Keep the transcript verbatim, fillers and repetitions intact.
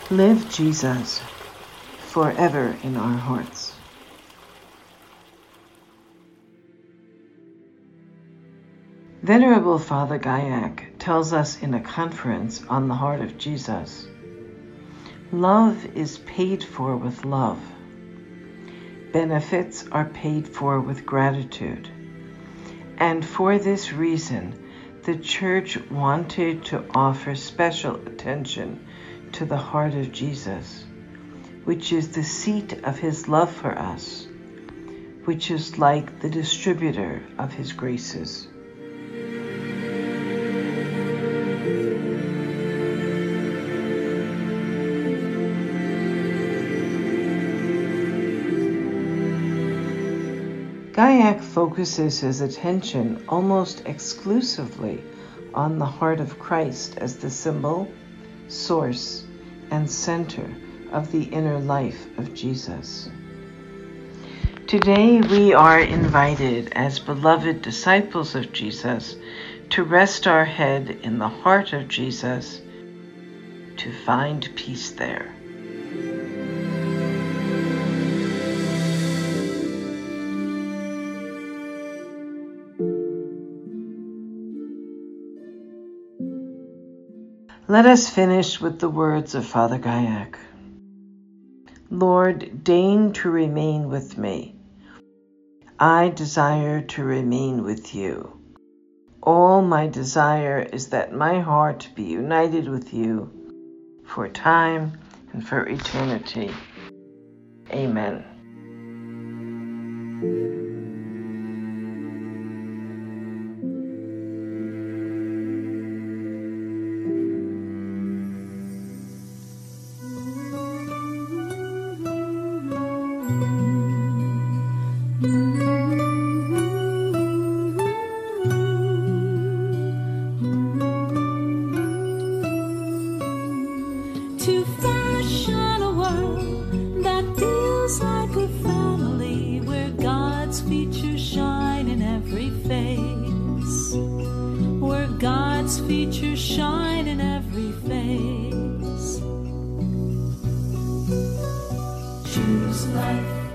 Live Jesus forever in our hearts. Venerable Father Gayak tells us in a conference on the heart of Jesus, love is paid for with love. Benefits are paid for with gratitude. And for this reason, the Church wanted to offer special attention to the heart of Jesus, which is the seat of his love for us, which is like the distributor of his graces. Gayak focuses his attention almost exclusively on the heart of Christ as the symbol, source, and center of the inner life of Jesus. Today we are invited as beloved disciples of Jesus to rest our head in the heart of Jesus, to find peace there. Let us finish with the words of Father Gayak. Lord, deign to remain with me. I desire to remain with you. All my desire is that my heart be united with you for time and for eternity. Amen. To fashion a world that feels like a family, where God's features shine in every face, where God's features shine in every face. Choose life.